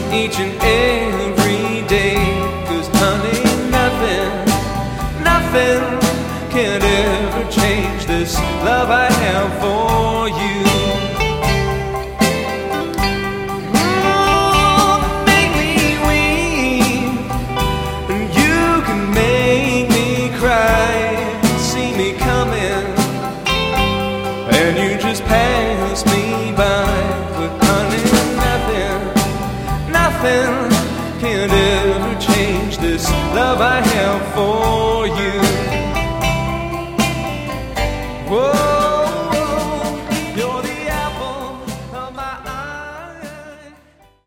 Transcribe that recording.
each and every day. 'Cause honey, nothing can ever change this love I have for you. Make me weep, and you can make me cry. See me coming, and you just pass me by. But honey, nothing can ever change this love I have for you.